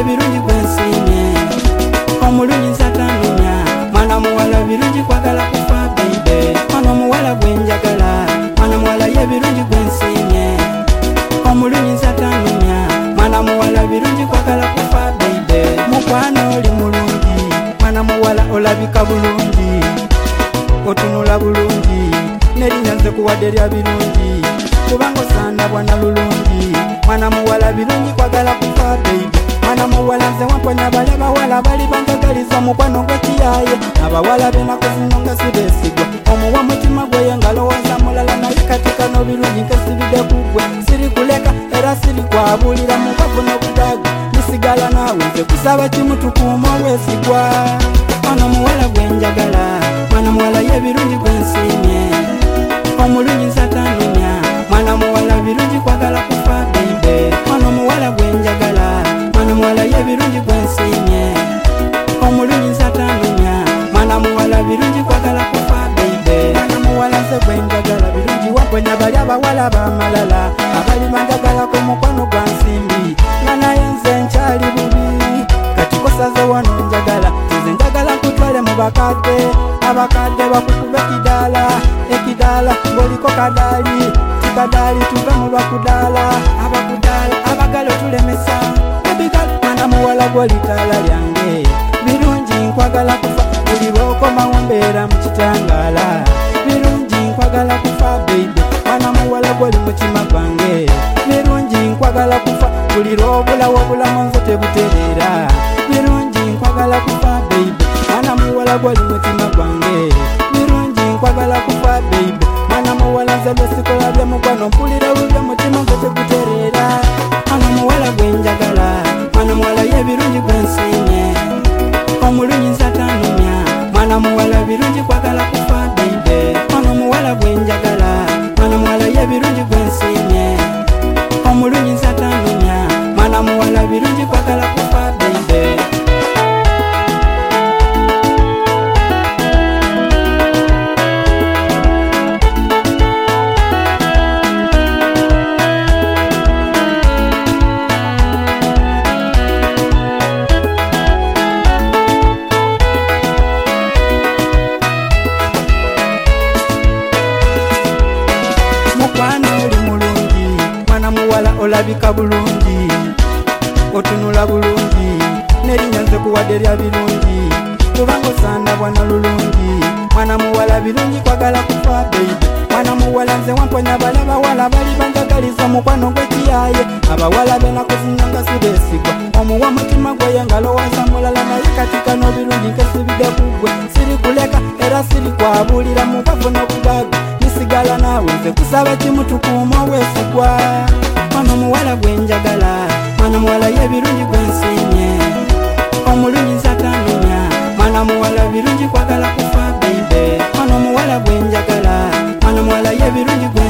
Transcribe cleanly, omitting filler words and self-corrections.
birungi gwensimye omulungi nsatanumya mwana muwala birungi kwagala kufa baby mwana muwala gwenjagala mwana muwala ye birungi gwensimye omulungi nsatanumya mwana muwala birungi kwagala kufa baby mukwano oli mulungi mwana muwala olabika bulungi otunula bulungi nerinnya nze kuwadde lya birungi kubanga osanda bwana lulungi mwana muwala birungi kwagala kufa baby mwana muwala nze wamponya bali abawala bali banjagaliza mukwano gw'ekiyaye abawala benaku zino nga sibeesigwa omuwa mutima gweye ngalowooza mulala naye katikano birungi nkesibidde kugwe siri kuleka era siri kwabulira mukavu n'obudaagu nisigala naawe nze kusaba kimu tukuuma olwesigwa mwana muwala gwenjagala mwana muwala ye birungi gwensiimye omulungi nsatanumya mwana muwala birungi kwagala kufa baby mwana muwala gwenjagala mwana muwala ye birungi gwensiimye omulungi nsatanumya mwana muwala birungi kwagala kufa baby mwana muwala nze gwenjagala birungi wamponya bali abawala bamalala abali banjagalako mukwano gwa nsimbi nga naye nze nkyali bubi kati kosaze wano njagala nze njagala nkutwale mu bakadde abakadde bakukuba ekidaala ng'oliko kadaali tikadaali tuve mu bakudaala abakudaala abagala otulemesa ebigal mwana muwala gw'olitaala lyange birungi nkwagala kufa buli lw'okomawo mbeera mu kitangaala birungi nkwagala kufa baby mwana muwala gw'oli mutima gwange birungi nkwagala kufa buli lw'obulawo obulamu nze tebutereera birungi nkwagala kufa baby mwana muwala gw'oli mutima gwange birungi nkwagala kufa baby mwana muwala nze besikola bya mukwano mpulira bulya mutima nze tegutereera mwana muwala gwenjagala mwana muwala ye birungi gwensiimye omulungi nsatanumya mwana muwala birungi kwagala kufa baby mwana muwala gwenjagala mwana muwala ye birungi gwensiimye omulungi nsatanumya mwana muwala birungi kwagala kufa baby olabika bulungi otunula bulungi nerinnya nze kuwadde lya birungi kubanga osanda bwana lulungi mwana muwala birungi kwagala kufa baby mwana muwala nze wamponya bali abawala bali banjagaliza mukwano gw'ekiyaye abawala benaku zino nga sibeesigwa omuwa mutima gweye ngalowooza mulala naye katikano birungi nkesibidde kugwe siri kuleka era siri kwabulira mukavu n'obudaagu nisigala naawe nze kusaba kimu tukuuma obwesigwa mwana muwala gwenjagala mwana muwala ye birungi gwensiimye omulungi nsatanumya mwana muwala birungi kwagala kufa baby mwana muwala gwenjagala mwana muwala ye birungi